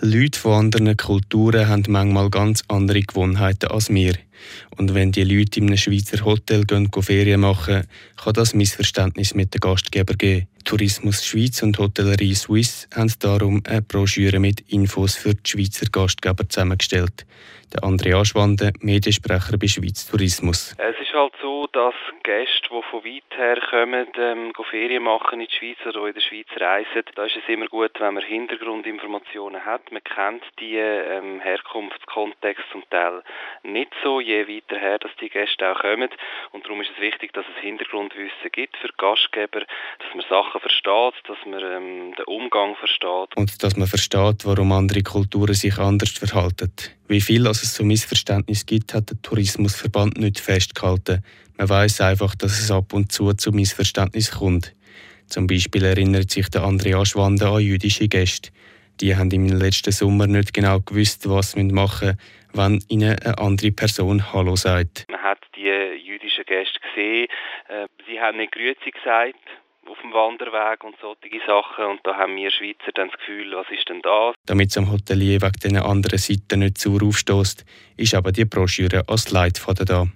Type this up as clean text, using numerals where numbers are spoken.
Leute von anderen Kulturen haben manchmal ganz andere Gewohnheiten als wir. Und wenn die Leute in einem Schweizer Hotel gehen Ferien machen, kann das Missverständnis mit den Gastgebern geben. Tourismus Schweiz und Hotellerie Suisse haben darum eine Broschüre mit Infos für die Schweizer Gastgeber zusammengestellt. Der André Aschwande, Mediensprecher bei Schweiz Tourismus. Es ist halt so, dass Gäste, die von weit her kommen, Ferien machen in die Schweiz oder in der Schweiz reisen, da ist es immer gut, wenn man Hintergrundinformationen hat. Man kennt die Herkunftskontext zum Teil nicht so, je weiter her, dass die Gäste auch kommen. Und darum ist es wichtig, dass es Hintergrundwissen gibt für Gastgeber, dass man Sachen versteht, dass man den Umgang versteht. Und dass man versteht, warum andere Kulturen sich anders verhalten. Wie viel es zu Missverständnissen gibt, hat der Tourismusverband nicht festgehalten. Man weiss einfach, dass es ab und zu Missverständnissen kommt. Zum Beispiel erinnert sich der André Aschwande an jüdische Gäste. Die haben im letzten Sommer nicht genau gewusst, was sie machen müssen, wenn ihnen eine andere Person Hallo sagt. Man hat die jüdischen Gäste gesehen. Sie haben nicht Grüezi gesagt auf dem Wanderweg und solche Sachen. Und da haben wir Schweizer dann das Gefühl, was ist denn das? Damit es am Hotelier wegen diesen anderen Seiten nicht sauer aufstößt, ist aber die Broschüre als Leitfaden da.